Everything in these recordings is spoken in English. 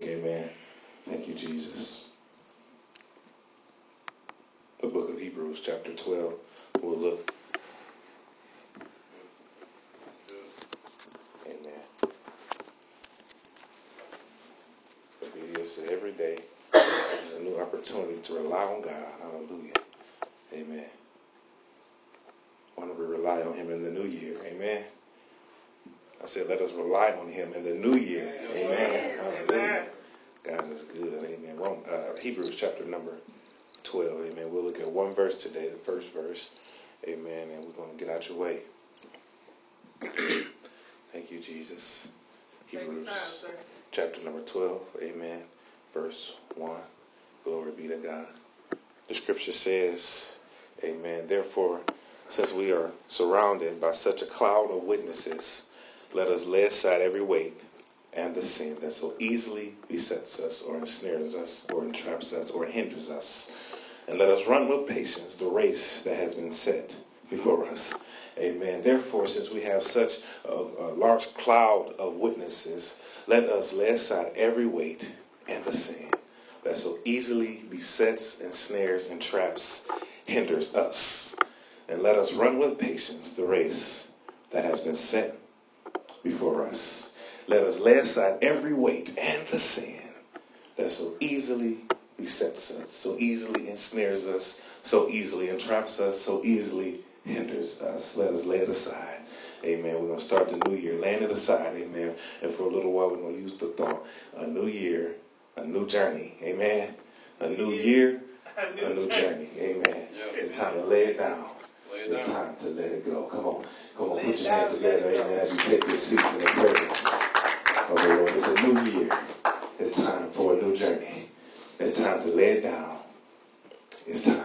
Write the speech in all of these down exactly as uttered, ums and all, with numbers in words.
Amen. Thank you, Jesus. The book of Hebrews, chapter twelve. We'll look. Amen. Obedience every day is a new opportunity to rely on God. Hallelujah. Amen. Why don't we rely on him in the new year? Amen. I said, let us rely on him in the new year. Amen. Hallelujah. God is good. Amen. Rome, uh, Hebrews chapter number twelve. Amen. We'll look at one verse today, the first verse. Amen. And we're going to get out your way. Thank you, Jesus. Hebrews time, chapter number twelve. Amen. Verse one. Glory be to God. The scripture says, amen. Therefore, since we are surrounded by such a cloud of witnesses, let us lay aside every weight and the sin that so easily besets us or ensnares us or entraps us or hinders us. And let us run with patience the race that has been set before us. Amen. Therefore, since we have such a, a large cloud of witnesses, let us lay aside every weight and the sin that so easily besets, ensnares, and traps, hinders us. And let us run with patience the race that has been set before us. Let us lay aside every weight and the sin that so easily besets us, so easily ensnares us, so easily entraps us, so easily hinders us. Let us lay it aside. Amen. We're going to start the new year laying it aside. Amen. And for a little while, we're going to use the thought, a new year, a new journey. Amen. A new year, a new journey. Amen. It's time to lay it down. It's time to let it go. Come on. Come on. Put your hands together. Amen. As you take your seats in the presence of the Lord. It's a new year. It's time for a new journey. It's time to lay it down. It's time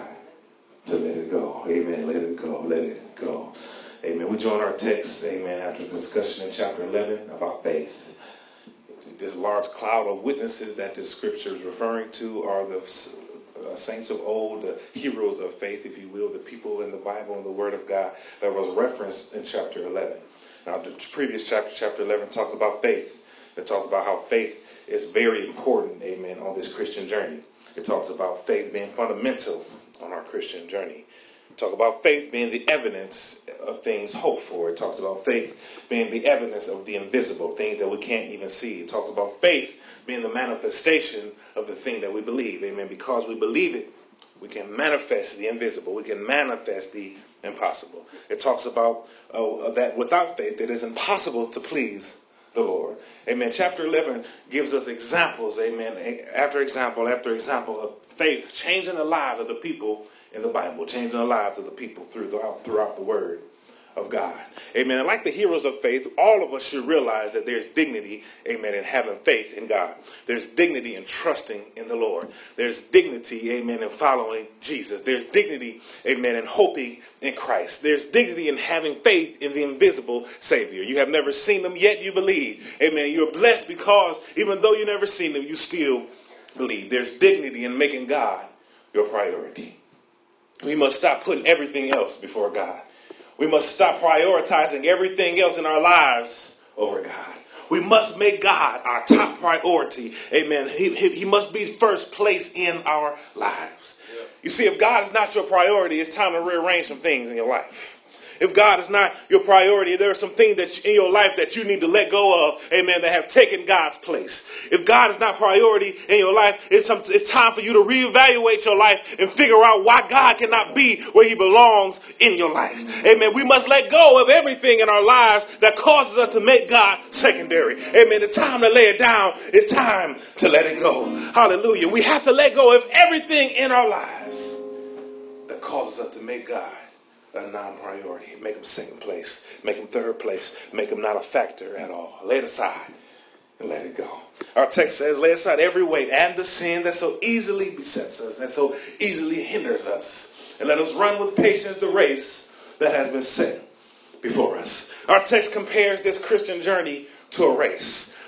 to let it go. Amen. Let it go. Let it go. Amen. We join our text, amen, after the discussion in chapter eleven about faith. This large cloud of witnesses that this scripture is referring to are the uh, saints of old, the heroes of faith, if you will, the people in the Bible and the Word of God that was referenced in chapter eleven. Now, the previous chapter, chapter eleven, talks about faith. It talks about how faith is very important, amen, on this Christian journey. It talks about faith being fundamental on our Christian journey. It talks about faith being the evidence of things hoped for. It talks about faith being the evidence of the invisible, things that we can't even see. It talks about faith being the manifestation of the thing that we believe. Amen. Because we believe it, we can manifest the invisible. We can manifest the impossible. It talks about uh, that without faith, it is impossible to please the Lord. Amen. Chapter eleven gives us examples, amen, after example after example of faith changing the lives of the people in the Bible, changing the lives of the people throughout, throughout the Word of God. Amen. And like the heroes of faith, all of us should realize that there's dignity, amen, in having faith in God. There's dignity in trusting in the Lord. There's dignity, amen, in following Jesus. There's dignity, amen, in hoping in Christ. There's dignity in having faith in the invisible Savior. You have never seen him, yet you believe. Amen. You're blessed because even though you've never seen him, you still believe. There's dignity in making God your priority. We must stop putting everything else before God. We must stop prioritizing everything else in our lives over God. We must make God our top priority. Amen. He, he, he must be first place in our lives. Yeah. You see, if God is not your priority, it's time to rearrange some things in your life. If God is not your priority, there are some things that in your life that you need to let go of, amen, that have taken God's place. If God is not priority in your life, it's, some, it's time for you to reevaluate your life and figure out why God cannot be where he belongs in your life. Amen. We must let go of everything in our lives that causes us to make God secondary. Amen. It's time to lay it down. It's time to let it go. Hallelujah. We have to let go of everything in our lives that causes us to make God a non-priority. Make him second place. Make him third place. Make him not a factor at all. Lay it aside and let it go. Our text says, lay aside every weight and the sin that so easily besets us, that so easily hinders us. And let us run with patience the race that has been set before us. Our text compares this Christian journey to a race.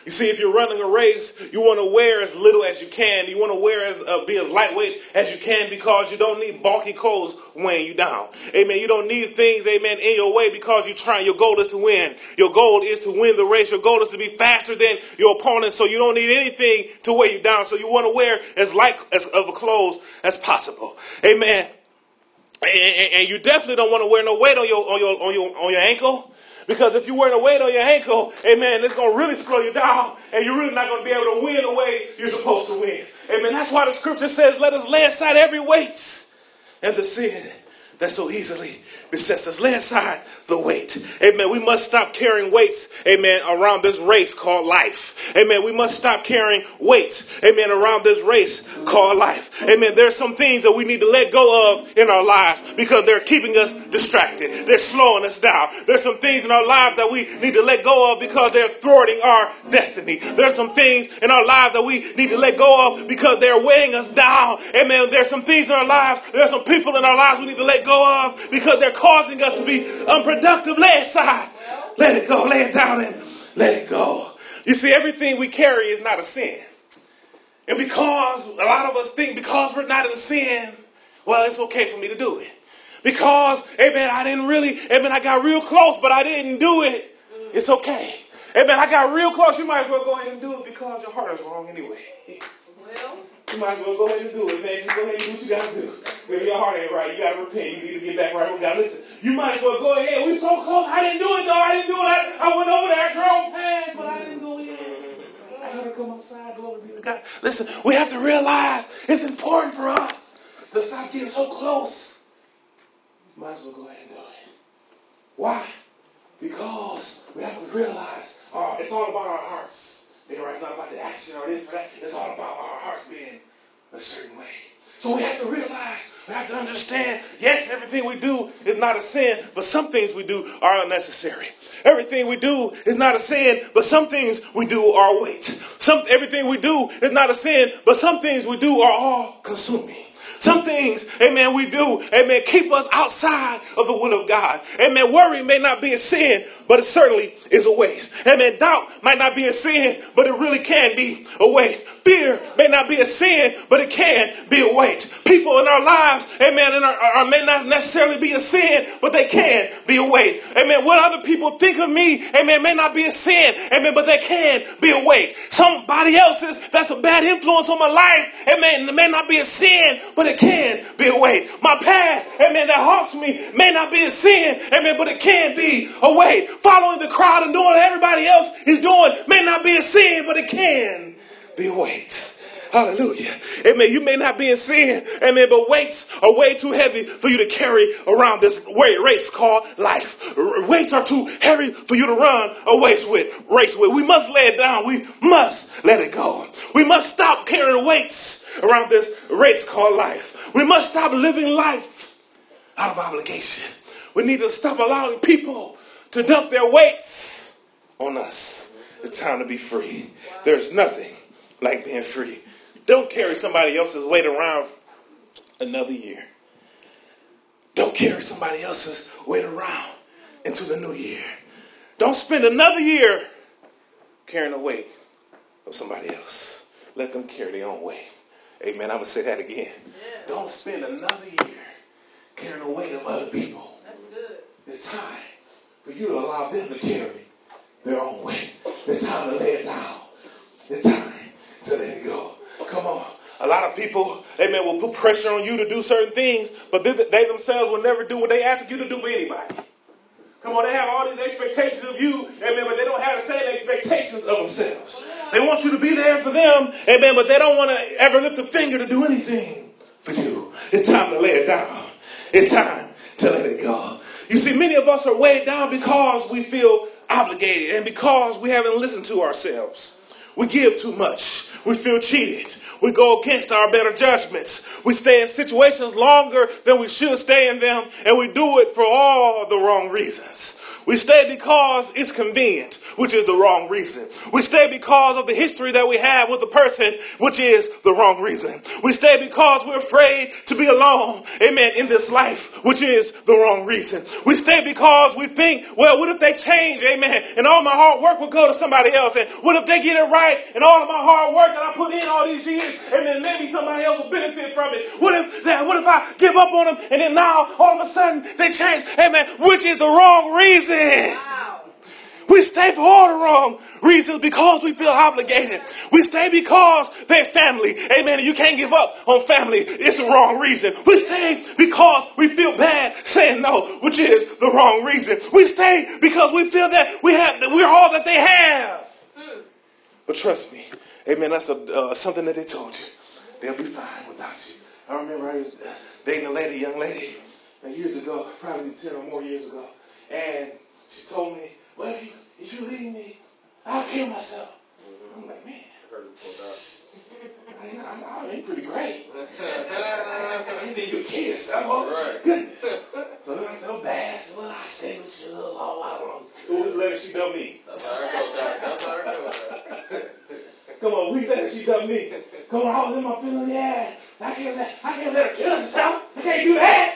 You see, if you're running a race, you want to wear as little as you can. You want to wear as uh, be as lightweight as you can because you don't need bulky clothes weighing you down. Amen. You don't need things, amen, in your way because you're trying. Your goal is to win. Your goal is to win the race. Your goal is to be faster than your opponent. So you don't need anything to weigh you down. So you want to wear as light as of a clothes as possible. Amen. And, and, and you definitely don't want to wear no weight on your on your on your on your ankle. Because if you're wearing a weight on your ankle, amen, it's going to really slow you down, and you're really not going to be able to win the way you're supposed to win. Amen. That's why the scripture says, let us lay aside every weight and the sin that so easily besets us. Lay aside the weight. Amen. We must stop carrying weights, amen, around this race called life. Amen. We must stop carrying weights, amen, around this race called life. Amen. There's some things that we need to let go of in our lives because they're keeping us distracted. They're slowing us down. There's some things in our lives that we need to let go of because they're thwarting our destiny. There's some things in our lives that we need to let go of because they're weighing us down. Amen. There's some things in our lives, there's some people in our lives we need to let go of because they're causing us to be unproductive. Lay it aside. Let it go. Lay it down and let it go. You see, everything we carry is not a sin. And because a lot of us think because we're not in sin, well, it's okay for me to do it. Because, amen, I didn't really, amen, I got real close, but I didn't do it. It's okay. Amen, I got real close. You might as well go ahead and do it because your heart is wrong anyway. Well, you might as well go ahead and do it, man. Just go ahead and do what you got to do. If your heart ain't right, you got to repent. You need to get back right with God. Listen, you might as well go ahead. We're so close. I didn't do it, though. I didn't do it. I, I went over there. I drove past, but I didn't go in. I got to come outside. Glory be to God. Listen, we have to realize it's important for us to stop getting so close. Might as well go ahead and do it. Why? Because we have to realize uh, it's all about our hearts. It's not about the action or this or that. It's all about our hearts being a certain way. So we have to realize, we have to understand, yes, everything we do is not a sin, but some things we do are unnecessary. Everything we do is not a sin, but some things we do are weight. Some, everything we do is not a sin, but some things we do are all consuming. Some things, amen, we do, amen, keep us outside of the will of God. Amen, worry may not be a sin, but it certainly is a weight. Amen, doubt might not be a sin, but it really can be a weight. Fear may not be a sin, but it can be a weight. People in our lives, amen, and are, are, may not necessarily be a sin, but they can be a weight. Amen, what other people think of me, amen, may not be a sin, amen, but they can be a weight. Somebody else's, that's a bad influence on my life, amen, it may not be a sin, but it can be a weight. My past, amen, that haunts me may not be a sin, amen, but it can be a weight. Following the crowd and doing what everybody else is doing may not be a sin, but it can be a weight. Hallelujah. Amen. You may not be in sin, amen, but weights are way too heavy for you to carry around this race called life. Weights are too heavy for you to run a race with. Race with. We must lay it down. We must let it go. We must stop carrying weights around this race called life. We must stop living life out of obligation. We need to stop allowing people to dump their weights on us. It's time to be free. There's nothing like being free. Don't carry somebody else's weight around another year. Don't carry somebody else's weight around into the new year. Don't spend another year carrying the weight of somebody else. Let them carry their own weight. Amen. I'm going to say that again. Yeah. Don't spend another year carrying the weight of other people. That's good. It's time for you to allow them to carry their own weight. It's time to lay it down. It's time to let it go. Come on. A lot of people, amen, will put pressure on you to do certain things, but they, they themselves will never do what they ask you to do for anybody. Come on, they have all these expectations of you, amen, but they don't have the same expectations of themselves. They want you to be there for them, amen, but they don't want to ever lift a finger to do anything for you. It's time to lay it down. It's time to let it go. You see, many of us are weighed down because we feel obligated and because we haven't listened to ourselves. We give too much. We feel cheated. We go against our better judgments. We stay in situations longer than we should stay in them, and we do it for all the wrong reasons. We stay because it's convenient, which is the wrong reason. We stay because of the history that we have with the person, which is the wrong reason. We stay because we're afraid to be alone, amen, in this life, which is the wrong reason. We stay because we think, well, what if they change, amen, and all my hard work will go to somebody else? And what if they get it right and all of my hard work that I put in all these years, amen, maybe somebody else will benefit from it? What if that, what if I give up on them and then now all of a sudden they change, amen, which is the wrong reason. Wow. We stay for all the wrong reasons because we feel obligated. We stay because they're family. Amen. You can't give up on family. It's the wrong reason. We stay because we feel bad saying no, which is the wrong reason. We stay because we feel that we have that we're all that they have. Mm. But trust me, amen, that's a, uh, something that they told you. They'll be fine without you. I remember I was dating a lady, young lady, years ago, probably ten or more years ago. And she told me, well, if you, if you leave me, I'll kill myself. Mm-hmm. I'm like, man, I, I, I ain't pretty great. I need your kiss. Oh, right. Goodness. So then I felt bad. So, well, I stay with you a little while. I don't know. This lady, she done me. That's how I go, Doc. That's how I go. Come on, we think she done me. Come on, I was in my feelings. Yeah, I can't let, I can't let her kill herself. I can't do that.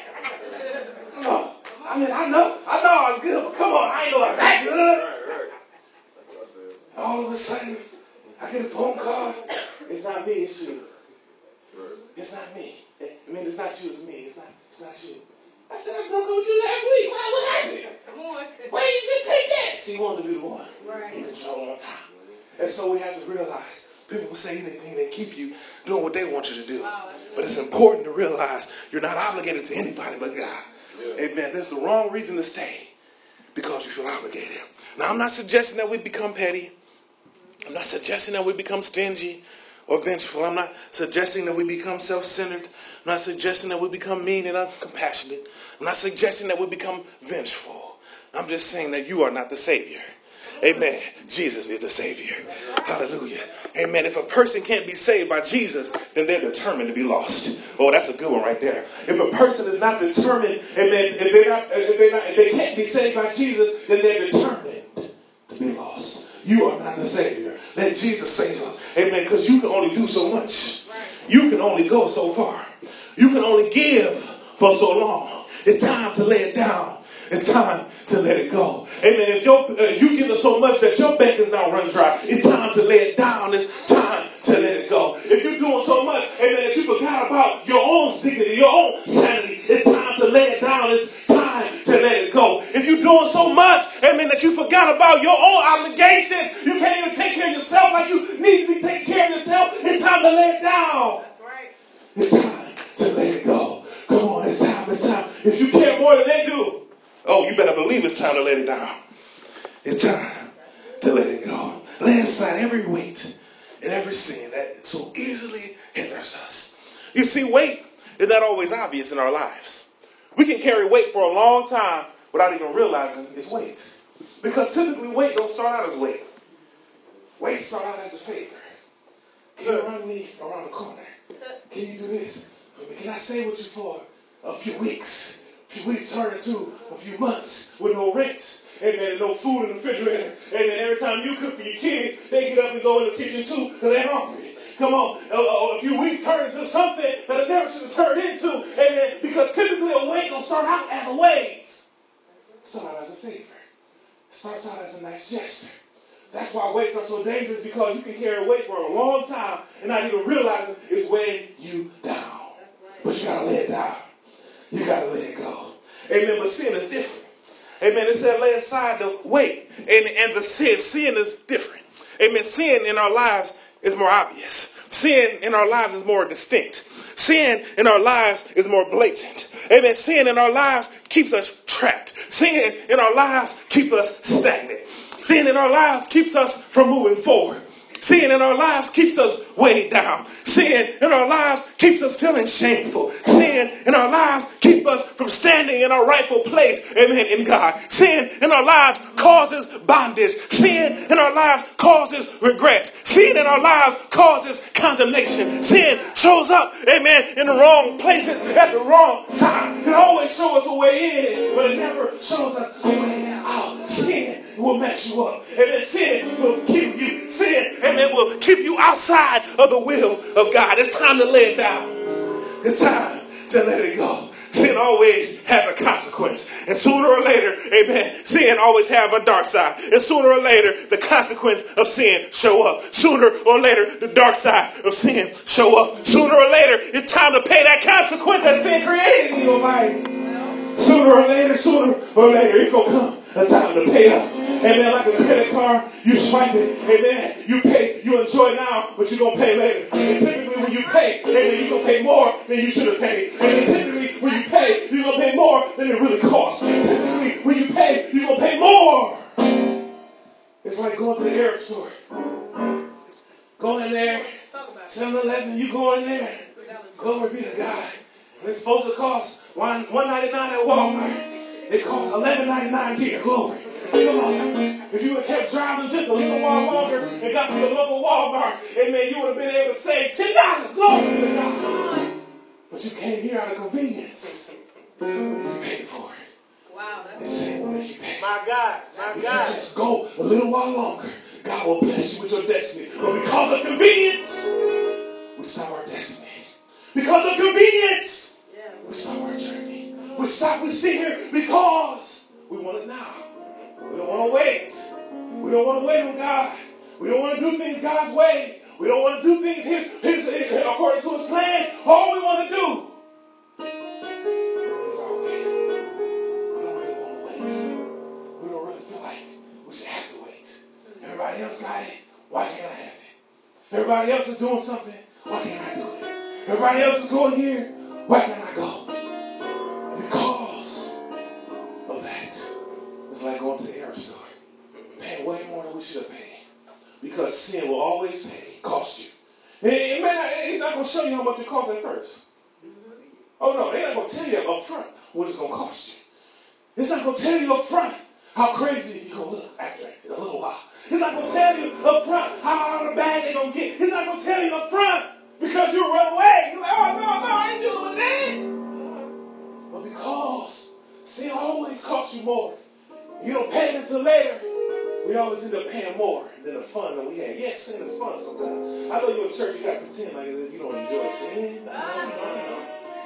Oh, I mean, I know, I know I was good, but come on, I ain't know I'm that good. Right, right. That's what I said. All of a sudden, I get a phone call. It's not me, it's you. Right. It's not me. I mean, it's not you, it's me. It's not, it's not you. I said, I broke up with you last week. Why, what happened? Come on. Why didn't you just take that? She wanted to be the one. Right. In control on top. And so we have to realize, people will say anything, they keep you doing what they want you to do. Wow, but it's important to realize you're not obligated to anybody but God. Yeah. Amen. That's the wrong reason to stay, because you feel obligated. Now, I'm not suggesting that we become petty. I'm not suggesting that we become stingy or vengeful. I'm not suggesting that we become self-centered. I'm not suggesting that we become mean and uncompassionate. I'm not suggesting that we become vengeful. I'm just saying that you are not the Savior. Amen. Jesus is the Savior. Hallelujah. Amen. If a person can't be saved by Jesus, then they're determined to be lost. Oh, that's a good one right there. If a person is not determined, amen, if they're not, if they're not, if they can't be saved by Jesus, then they're determined to be lost. You are not the Savior. Let Jesus save them. Amen. Because you can only do so much. You can only go so far. You can only give for so long. It's time to lay it down. It's time to let it go. Amen. If you're, uh, you give us so much that your bank is now run dry, it's time to lay it down. It's time to let it go. If you're doing so much, amen, that you forgot about your own dignity, your own sanity, it's time to lay it down. It's time to let it go. If you're doing so much, amen, that you forgot about your own obligations, you can't even take care of yourself like you need to be taking care of yourself, it's time to lay it down. That's right. It's time to let it go. Come on, it's time, it's time. If you care more than they do, oh, you better believe it's time to let it down. It's time to let it go. Lay aside every weight and every sin that so easily hinders us. You see, weight is not always obvious in our lives. We can carry weight for a long time without even realizing it's weight. Because typically weight don't start out as weight. Weight start out as a favor. Can you run me around the corner? Can you do this for me? Can I stay with you for a few weeks? A few weeks turn into a few months with no rent. Amen. And no food in the refrigerator. Amen. Every time you cook for your kids, they get up and go in the kitchen too because they're hungry. Come on. A, a few weeks turn into something that it never should have turned into. Amen. Because typically a weight don't start out as a weight. It starts out as a favor. It starts out as a nice gesture. That's why weights are so dangerous, because you can carry weight for a long time and not even realize it's weighing you down. But you got to lay it down. You got to let it go. Amen. But sin is different. Amen. It said lay aside the weight. And, and the sin. Sin is different. Amen. Sin in our lives is more obvious. Sin in our lives is more distinct. Sin in our lives is more blatant. Amen. Sin in our lives keeps us trapped. Sin in our lives keeps us stagnant. Sin in our lives keeps us from moving forward. Sin in our lives keeps us weighed down. Sin in our lives keeps us feeling shameful. Sin in our lives keeps us from standing in our rightful place, amen, in God. Sin in our lives causes bondage. Sin in our lives causes regrets. Sin in our lives causes condemnation. Sin shows up, amen, in the wrong places at the wrong time. It always shows us a way in, but it never shows us a way out. will mess you up. Amen. Sin will kill you. Sin, amen, will keep you outside of the will of God. It's time to lay it down. It's time to let it go. Sin always has a consequence. And sooner or later, amen, sin always have a dark side. And sooner or later, the consequence of sin show up. Sooner or later, the dark side of sin show up. Sooner or later, it's time to pay that consequence that sin created in your life. Sooner or later, sooner or later, it's going to come a time to pay up. Amen. Like a credit card, you swipe it. Amen. You pay, you enjoy now, but you're going to pay later. And typically when you pay, amen, you're going to pay more than you should have paid. And typically when you pay, you're going to pay more than it really costs. And typically when you pay, you're going to pay more. It's like going to the Arab store. Go in there, seven eleven, you go in there. Glory be to God. And it's supposed to cost one ninety-nine at Walmart. It costs eleven ninety-nine here. Glory. Come on. If you would have kept driving just a little while longer and got to the local Walmart, amen, you would have been able to save ten dollars. Glory to God. But you came here out of convenience. You paid for it. Wow. That's sin will make you pay. My God. My if God. You just go a little while longer, God will bless you with your destiny. But because of convenience, we stop our destiny. Because of convenience, yeah. we stop our journey. We stop, we sit here because we want it now. We don't want to wait. We don't want to wait on God. We don't want to do things God's way. We don't want to do things his, his, his, according to his plan. All we want to do is our way. We don't really want to wait. We don't really feel like we should have to wait. Everybody else got it. Why can't I have it? Everybody else is doing something. Why can't I do it? Everybody else is going here. Why can't I go? And because of that, it's like going to the Arab store. Paying way more than we should have paid. Because sin will always pay, cost you. It, it may not, it's not going to show you how much it costs at first. Oh no, they're not going to tell you up front what it's going to cost you. It's not going to tell you up front how crazy you're going to look after a little while. It's not going to tell you up front how out of the bag they're going to get. It's not going to tell you up front because you run away. You're like, oh no, no, I ain't dealing with that. But because sin always costs you more, you don't pay it until later, we always end up paying more than the fun that we had. Yes, sin is fun sometimes. I know you're in church, you got to pretend like as if you don't enjoy sin. No, no, no.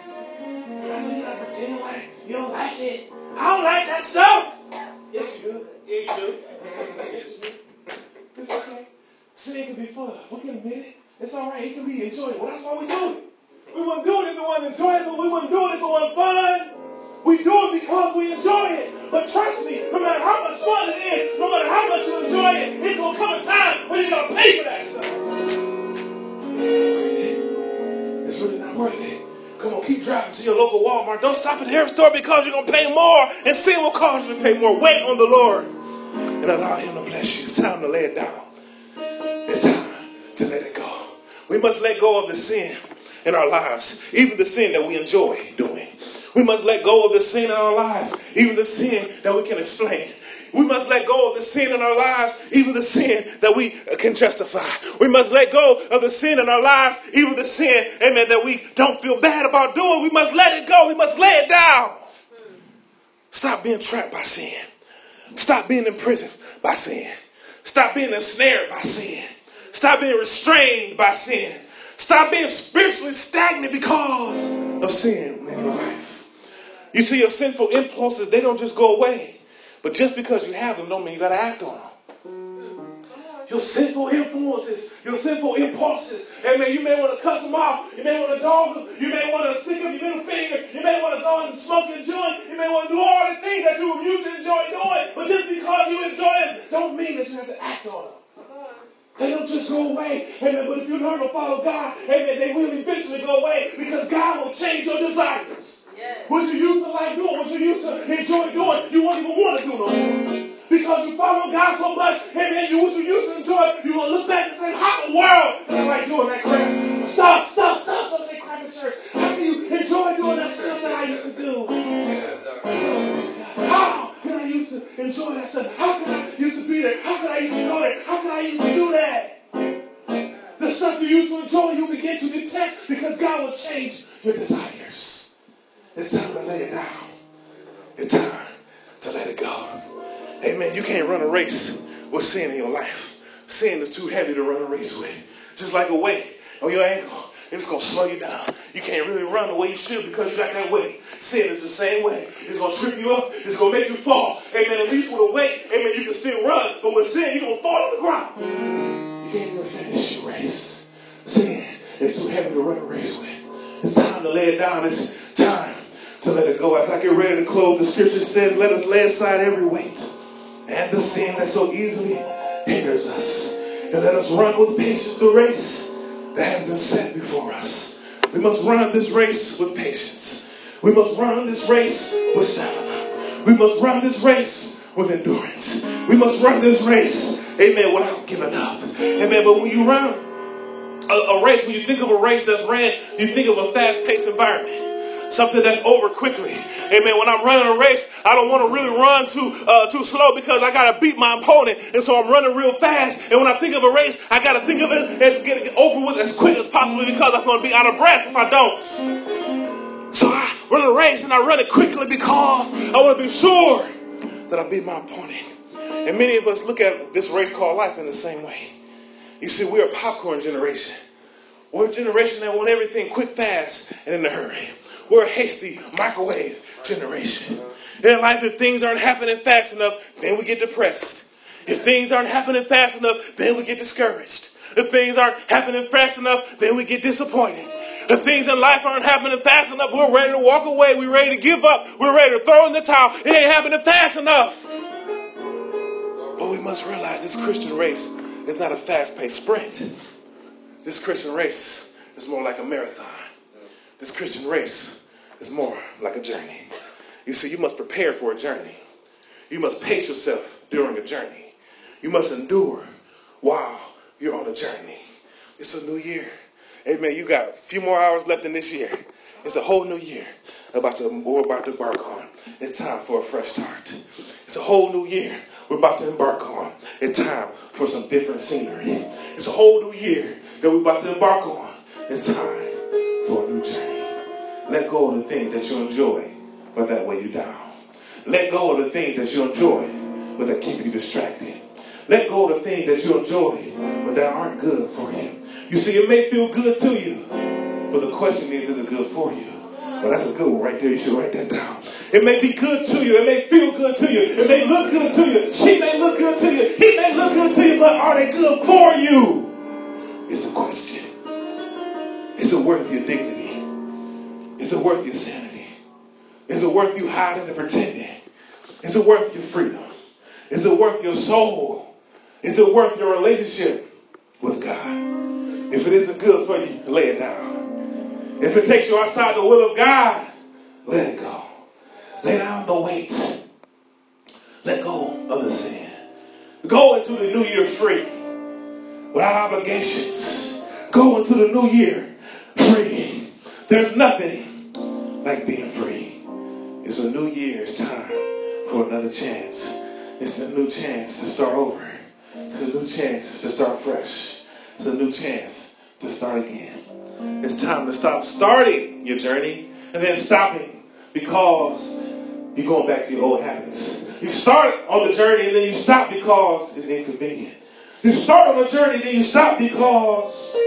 I know you got to pretend like you don't like it. I don't like that stuff. Yes, you do. Yeah, you do. Yes, you do. It's okay. Sin can be fun. We can admit it. It's all right. It can be enjoyable. That's why we do it. We wouldn't do it if it wasn't enjoyable. We wouldn't do it if it wasn't fun. We do it because we enjoy it. But trust me, no matter how much fun it is, no matter how much you enjoy it, it's going to come a time when you're going to pay for that stuff. It's not worth it. It's really not worth it. Come on, keep driving to your local Walmart. Don't stop at the Arab store because you're going to pay more. And sin will cause you to pay more. Wait on the Lord and allow him to bless you. It's time to lay it down. It's time to let it go. We must let go of the sin in our lives, even the sin that we enjoy doing. We must let go of the sin in our lives, even the sin that we can explain. We must let go of the sin in our lives, even the sin that we can justify. We must let go of the sin in our lives, even the sin, amen, that we don't feel bad about doing. We must let it go. We must lay it down. Stop being trapped by sin. Stop being imprisoned by sin. Stop being ensnared by sin. Stop being restrained by sin. Stop being spiritually stagnant because of sin in your life. You see, your sinful impulses, they don't just go away. But just because you have them don't mean you got to act on them. Your sinful influences, your sinful impulses. Amen. You may want to cuss them out. You may want to dog them. You may want to stick up your middle finger. You may want to go and smoke your joint. You may want to do all the things that you used to enjoy doing. But just because you enjoy them don't mean that you have to act on them. They don't just go away. Amen. But if you learn to follow God, amen, they will eventually go away because God will change your desires. Yes. What you used to like doing, what you used to enjoy doing, you won't even want to do no more. Because you follow God so much, amen, you what you used to enjoy, you will look back and say, how in the world am I like doing that crap? Stop, stop, stop, don't say crap in church. How can you enjoy doing that stuff that I used to do? How can I used to enjoy that stuff? How can I used to be there? How can I used to go there? How can I used to do that? The stuff you used to enjoy, you begin to detest because God will change your desires. It's time to lay it down. It's time to let it go. Amen. You can't run a race with sin in your life. Sin is too heavy to run a race with. Just like a weight on your ankle, it's going to slow you down. You can't really run the way you should because you got that weight. Sin is the same way. It's going to trip you up. It's going to make you fall. Amen. At least with a weight, amen, you can still run. But with sin, you're going to fall on the ground. You can't even finish your race. Sin is too heavy to run a race with. It's time to lay it down. It's time to let it go. As I get ready to close, the scripture says, let us lay aside every weight and the sin that so easily hinders us. And let us run with patience the race that has been set before us. We must run this race with patience. We must run this race with stamina. We must run this race with endurance. We must run this race, amen, without giving up. Amen, but when you run a, a race, when you think of a race that's ran, you think of a fast-paced environment. Something that's over quickly. Amen. When I'm running a race, I don't want to really run too uh, too slow because I got to beat my opponent. And so I'm running real fast. And when I think of a race, I got to think of it and get it over with as quick as possible because I'm going to be out of breath if I don't. So I run a race and I run it quickly because I want to be sure that I beat my opponent. And many of us look at this race called life in the same way. You see, we're a popcorn generation. We're a generation that want everything quick, fast, and in a hurry. We're a hasty microwave generation. In life, if things aren't happening fast enough, then we get depressed. If things aren't happening fast enough, then we get discouraged. If things aren't happening fast enough, then we get disappointed. If things in life aren't happening fast enough, we're ready to walk away. We're ready to give up. We're ready to throw in the towel. It ain't happening fast enough. But we must realize this Christian race is not a fast-paced sprint. This Christian race is more like a marathon. This Christian race is more like a journey. You see, you must prepare for a journey. You must pace yourself during a journey. You must endure while you're on a journey. It's a new year. Amen. You got a few more hours left in this year. It's a whole new year about to, we're about to embark on. It's time for a fresh start. It's a whole new year we're about to embark on. It's time for some different scenery. It's a whole new year that we're about to embark on. It's time for a new journey. Let go of the things that you enjoy, but that weigh you down. Let go of the things that you enjoy, but that keep you distracted. Let go of the things that you enjoy, but that aren't good for you. You see, it may feel good to you, but the question is, is it good for you? Well, that's a good one right there. You should write that down. It may be good to you. It may feel good to you. It may look good to you. She may look good to you. He may look good to you, but are they good for you? It's the question. Is it worth your dignity? Is it worth your sanity? Is it worth you hiding and pretending? Is it worth your freedom? Is it worth your soul? Is it worth your relationship with God? If it isn't good for you, lay it down. If it takes you outside the will of God, let it go. Lay down the weight. Let go of the sin. Go into the new year free, without obligations. Go into the new year free. There's nothing like being free. It's a new year. It's time for another chance. It's a new chance to start over. It's a new chance to start fresh. It's a new chance to start again. It's time to stop starting your journey and then stopping because you're going back to your old habits. You start on the journey and then you stop because it's inconvenient. You start on the journey and then you stop because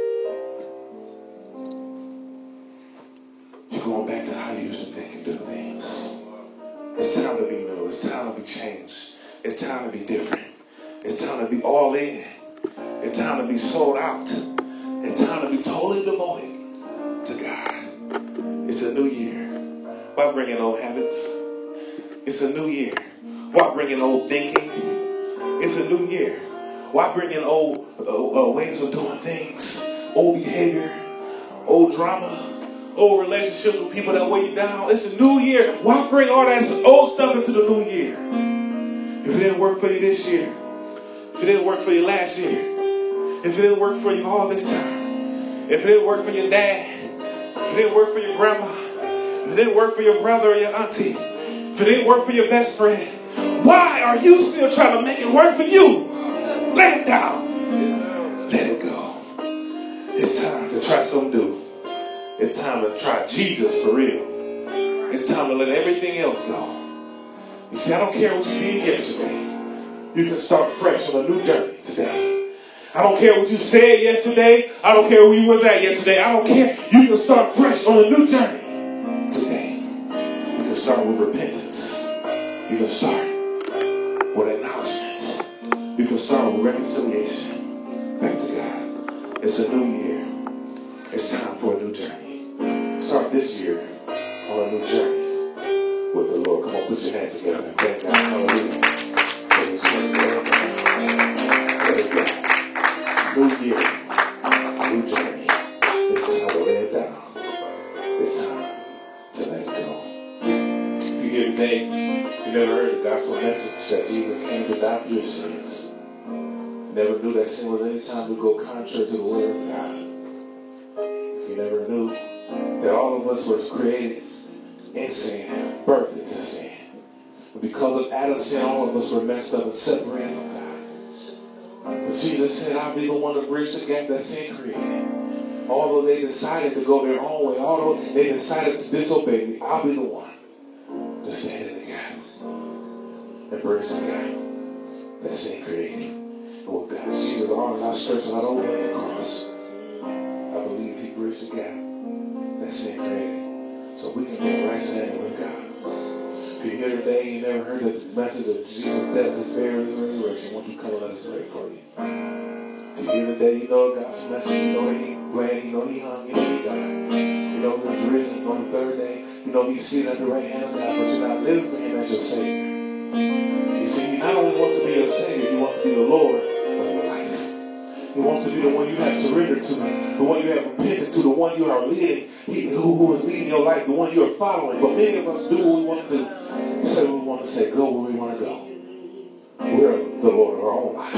you're going back to how you used to think and do things. It's time to be new. It's time to be changed. It's time to be different. It's time to be all in. It's time to be sold out. It's time to be totally devoted to God. It's a new year. Why bring in old habits? It's a new year. Why bring in old thinking? It's a new year. Why bring in old uh, uh, ways of doing things? Old behavior, old drama, old relationships with people that weigh you down. It's a new year. Why bring all that old stuff into the new year? If it didn't work for you this year, if it didn't work for you last year, if it didn't work for you all this time, if it didn't work for your dad, if it didn't work for your grandma, if it didn't work for your brother or your auntie, if it didn't work for your best friend, why are you still trying to make it work for you? Lay it down. Let it go. It's time to try something new. It's time to try Jesus for real. It's time to let everything else go. You see, I don't care what you did yesterday. You can start fresh on a new journey today. I don't care what you said yesterday. I don't care where you was at yesterday. I don't care. You can start fresh on a new journey today. You can start with repentance. You can start with acknowledgement. You can start with reconciliation back to God. It's a new year. It's time for a new journey. Start this year on a new journey with the Lord. Come on, put your hands together and thank God. Hallelujah. New year, new journey. It's time to lay it down. It's time to let it go. If you're here today, you never heard the gospel message that Jesus came to die for your sins. You never knew that sin was any time to go contrary to the word of God. You never knew that all of us were created in sin, birthed into sin. And because of Adam's sin, all of us were messed up and separated from God. But Jesus said, I'll be the one to bridge the gap that sin created. Although they decided to go their own way, although they decided to disobey me, I'll be the one to stand in the gap and bridge the gap that sin created. And with God, Jesus' arms outstretched out over the cross, I believe he bridged the gap that sin created. So we can get right standing with God. If you're here today, you never heard the message of Jesus' death, his burial, his resurrection, won't you come and let us pray for you? If you're here today, you know God's message, you know he bled, you know he hung, you know he died. You know he was risen on the third day. You know he's seated at the right hand of God, but you're not living for him as your Savior. You see, he not only wants to be your Savior, he wants to be the Lord of your life. He wants to be the one you have surrendered to, the one you have repented to, the one you are leading, he, who, who is leading your life, the one you are following. But many of us do what we want to do. Say what we want to say, go where we want to go. We're the Lord of our own lives.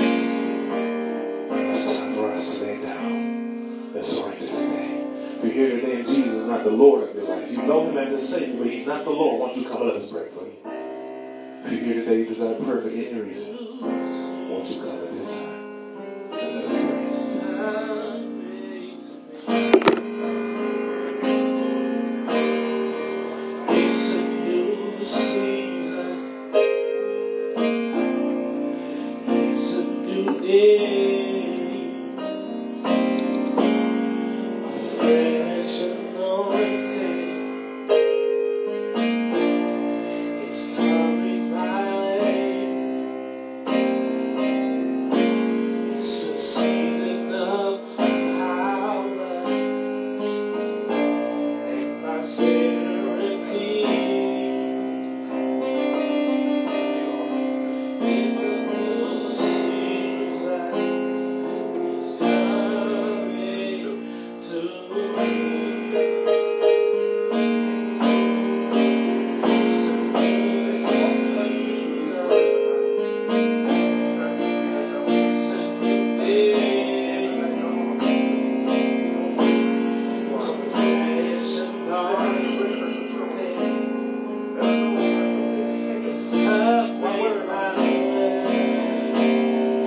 It's time for us to lay down and surrender today. If you're here today and Jesus is not the Lord of your life, you know him as the Savior, but he's not the Lord. Why don't you come and let us pray for you? If you're here today, you desire prayer for any reason, won't you come at this time and let us pray?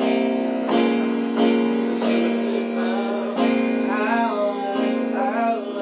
Out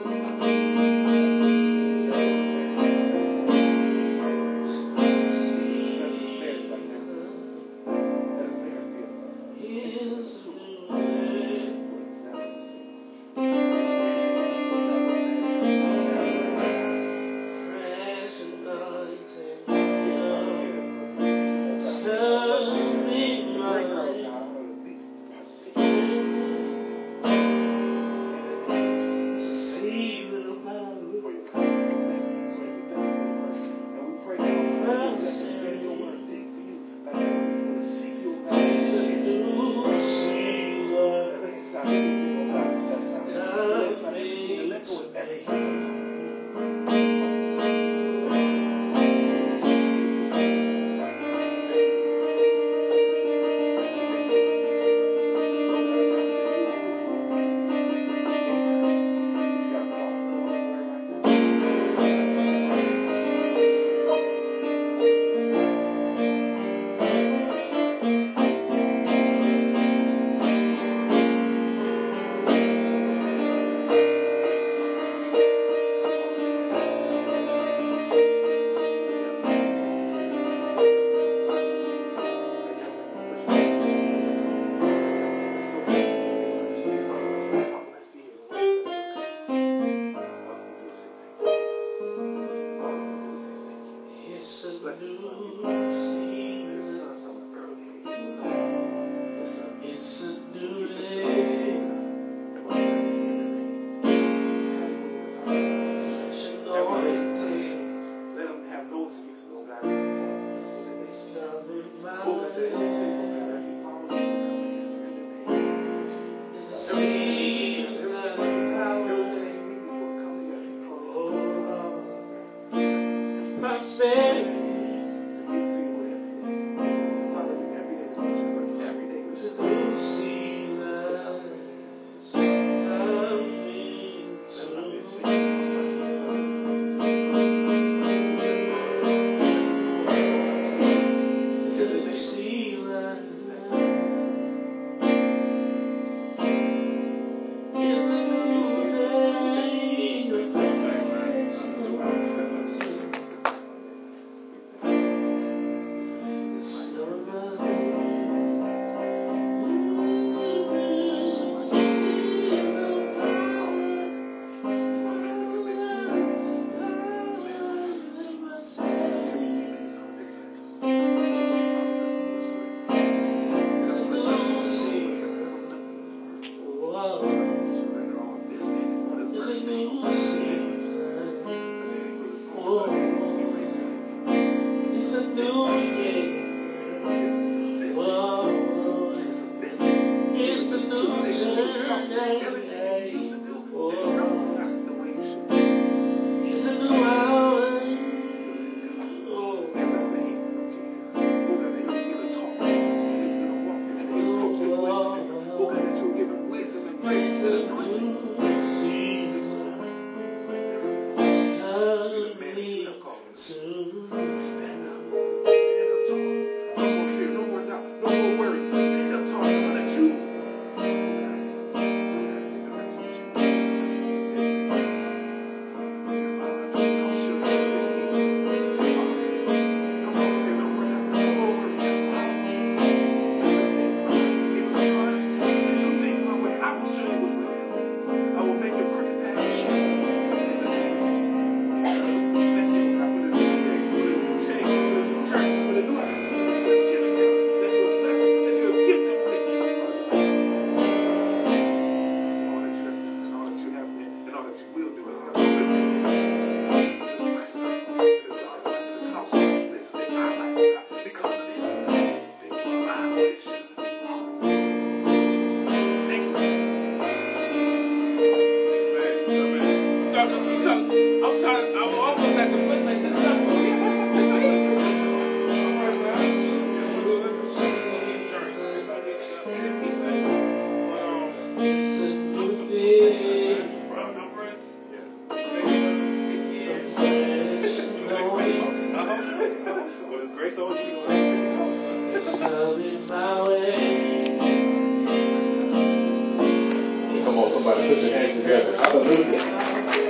Put your hands together. Hallelujah.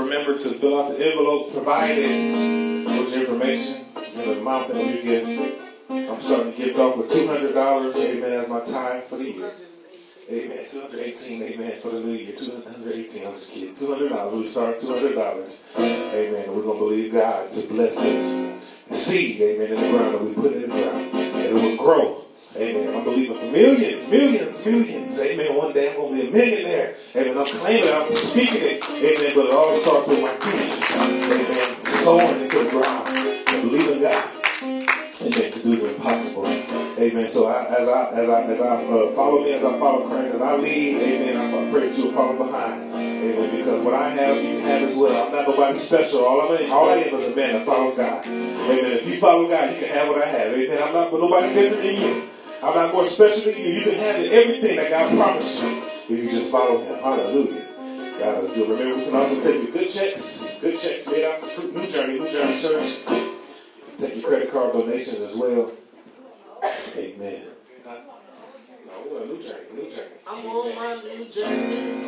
remember to fill out the envelope provided with your information and the amount that you give. I'm starting to give off with two hundred dollars, amen, as my tithe for the year. Amen. two hundred eighteen, amen, for the new year. two hundred eighteen, I'm just kidding. two hundred dollars. We start two hundred dollars. Amen. And we're going to believe God to bless this seed, amen, in the ground that we put in the ground. And it will grow. Amen. I'm believing for millions, millions, millions. Amen. One day I'm going to be a millionaire. Amen. I'm claiming it. I'm speaking it. Amen. But it all starts with my gift. Amen. Sowing into the ground. And believing God. Amen. To do the impossible. Amen. So I, as I as I as I uh, follow me, as I follow Christ, as I lead, amen, I pray that you'll follow behind. Amen. Because what I have, you can have as well. I'm not nobody special. All I am, all I am is a man that follows God. Amen. If you follow God, you can have what I have. Amen. I'm not nobody different than you. I'm not more special than you. You can have everything that God promised you if you just follow Him. Hallelujah. God is good. Remember, we can also take your good checks, good checks made out to New Journey, New Journey Church. Take your credit card donations as well. Amen. Uh, no, we're on a new journey, new journey. I'm on my new journey.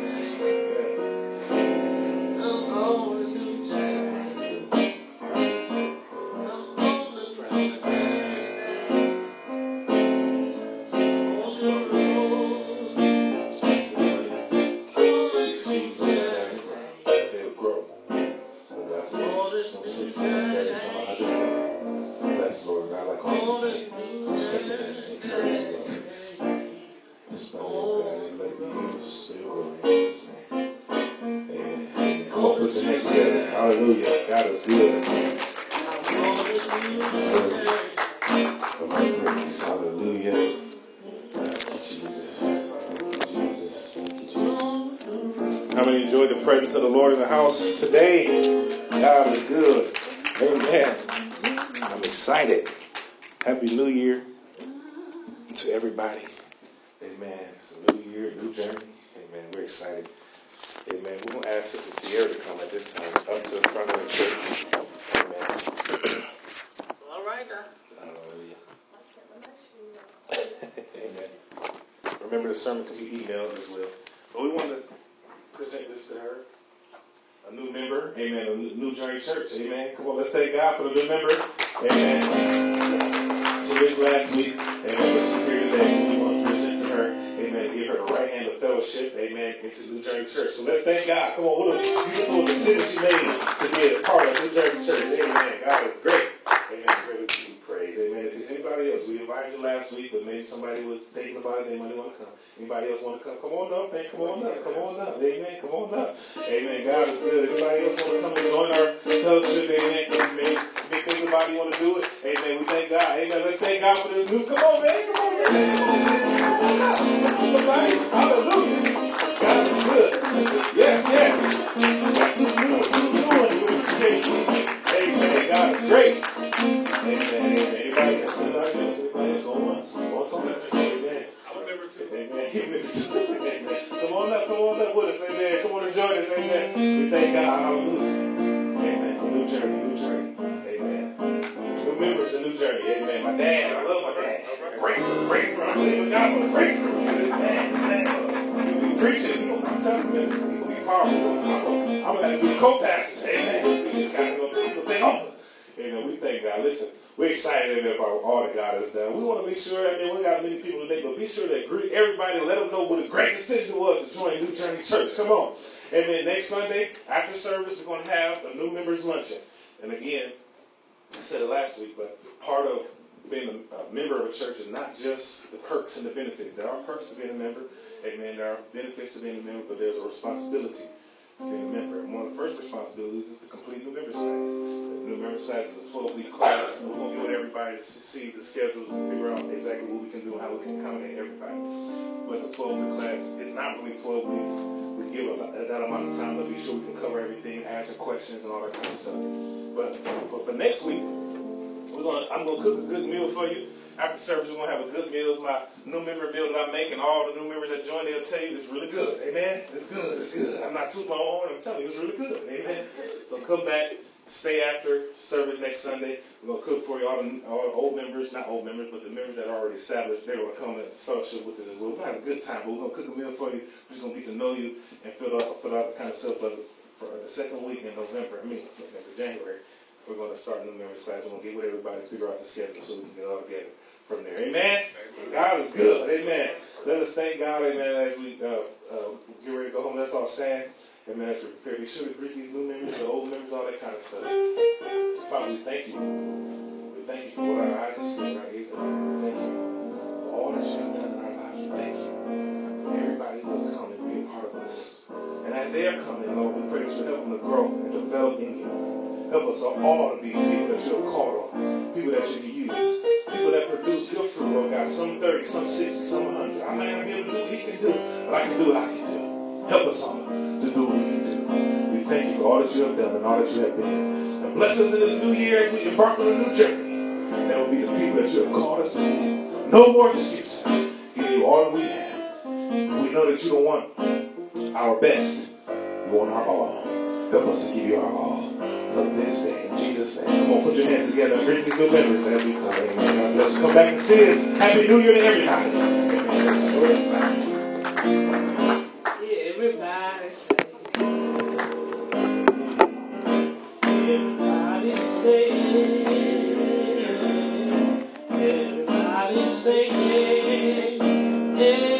I'm on a new journey. I'm on a new journey. On the road. These seeds on that ground, they'll grow. That's what some sixty, some thirty, some one hundred. Bless Lord God, like all of you. Strengthen and encourage others. Dispel, oh God, and let it be used for your glory in Jesus' name. Amen. Amen. Come on, put your hands together. Hallelujah. God is good. Hallelujah. Thank you, Jesus. Thank you, Jesus. Thank you, Jesus. How many enjoyed the presence of the Lord in the house today? God is good. Amen. I'm excited. Happy New Year to everybody. Amen. It's a new year, new journey. Amen. We're excited. Amen. We're going to ask Sister Tierra to come at this time up to the front of the church. Amen. All right now. Hallelujah. Amen. Remember, the sermon can be emailed as well. But we want to present this to her. A new member. Amen. A new Journey Church. Amen. Come on, let's thank God for the new member. Amen. So this last week, amen, but she's here today, so we want to present to her, amen, give her the right hand of fellowship, amen, into New Journey Church. So let's thank God. Come on, what a beautiful decision she made to be a part of New Journey Church. Amen. God is great. Amen. Great to be praised. Amen. If there's anybody else, we invited you last week, but maybe somebody was thinking about it, they might want to come. Anybody else want to come? Come on up, man. Come on up. Come on up. Amen. Come on up. Amen. God is good. Anybody else want to come and join our fellowship? Amen. Amen. Big thing about you want to do it. Amen. We thank God. Amen. Let's thank God for this new. Come on, man. Come on, man. Come on, man. Come on, somebody. Hallelujah. God is good. Yes, yes. We got two new ones. Two new ones. We appreciate you. Amen. God is great. Amen. Amen. Anybody else? Anybody else? Anybody else? Going once? Once on this. Amen. I remember too. Amen. You remember too. Amen. Come on up. Come on up with us. Amen. Come on and join us. Amen. We thank God. Hallelujah. Amen. For new journey. New journey. Amen. New members, a new journey. Amen. My dad. I love my dad. Breakthrough. Breakthrough. I believe in God for the breakthrough. This man. This man. He'll be preaching. He'll, I'm telling you, he's going to be powerful. I'm going to have to be the co-pastor. Amen. We just got to go take over. Amen. We thank God. Listen. We're excited about all that God has done. We want to make sure, I mean, we got many people today, but be sure to greet everybody and let them know what a great decision it was to join New Journey Church. Come on. And then next Sunday, after service, we're going to have a new members luncheon. And again, I said it last week, but part of being a, a member of a church is not just the perks and the benefits. There are perks to being a member. Amen. There are benefits to being a member, but there's a responsibility to being a member. And one of the first responsibilities is to complete new members class. New members class is a twelve-week class. We're going to get with everybody to see the schedules and figure out exactly what we can do and how we can accommodate everybody. But it's a twelve-week class. It's not really twelve weeks. We give a, that amount of time to be sure we can cover everything, answer questions, and all that kind of stuff. But, but for next week, we're gonna, I'm going to cook a good meal for you. After service, we're going to have a good meal. It's my new member meal that I make, and all the new members that join, they'll tell you it's really good. Amen? It's good. It's good. I'm not tooting my own horn. I'm telling you, it's really good. Amen? So come back. Stay after service next Sunday. We're going to cook for you, all the, all the old members, not old members, but the members that are already established. They're going to come and fellowship with us as well. We're going to have a good time, but we're going to cook a meal for you. We're just going to get to know you and fill out, fill out the kind of stuff for, for the second week in November, I mean, November, January, we're going to start new members class. We're going to get with everybody, figure out the schedule so we can get all together from there. Amen? God is good. Amen. Let us thank God, amen, as we uh, uh, get ready to go home. Let's all stand. Amen. As we prepare, be sure to greet these new members, the old members, all that kind of stuff. Father, we thank you. We thank you for what our eyes have seen, our ears have heard. We thank you for all that you have done in our lives. We thank you for everybody who has come and be a part of us. And as they are coming, Lord, we pray that you help them to grow and develop in you. Help us all to be people that you have called on, people that you can use, people that produce good fruit, Lord God, some thirty, some sixty, some one hundred. I might not be able to do what he can do, but I can do what I can do. Help us all to do what we can do. We thank you for all that you have done and all that you have been. And bless us in this new year as we embark on a new journey. That will be the people that you have called us to be. No more excuses. Give you all that we have. We know that you don't want our best. You want our all. Help us to give you our all from this day. In Jesus' name. Come on, put your hands together and bring these new members as we come. Amen. God bless you. Come back and see us. Happy New Year to everybody. Amen. We're so excited. Yeah, everybody say. Everybody say. Everybody say. Yeah.